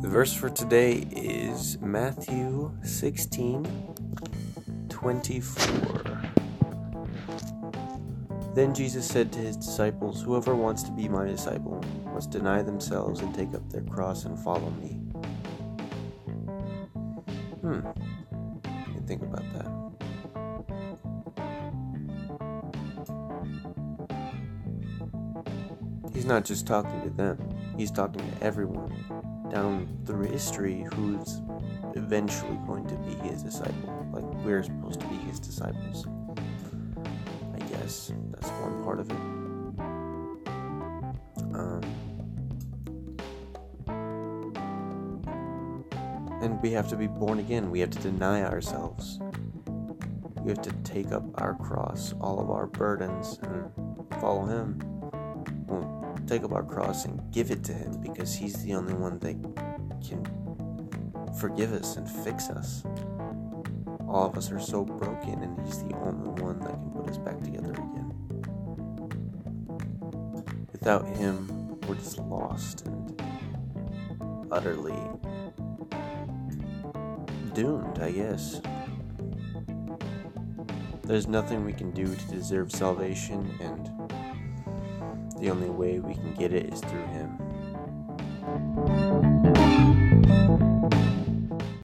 The verse for today is Matthew 16:24. Then Jesus said to his disciples, "Whoever wants to be my disciple must deny themselves and take up their cross and follow me." You can think about that. He's not just talking to them, he's talking to everyone down through history who's eventually going to be his disciple. Like, we're supposed to be his disciples. I guess that's one part of it. And we have to be born again. We have to deny ourselves. We have to take up our cross, all of our burdens, and follow him. Well, take up our cross and give it to him, because he's the only one that can forgive us and fix us. All of us are so broken, and he's the only one that can put us back together again. Without him, we're just lost and utterly doomed, I guess. There's nothing we can do to deserve salvation, and the only way we can get it is through him.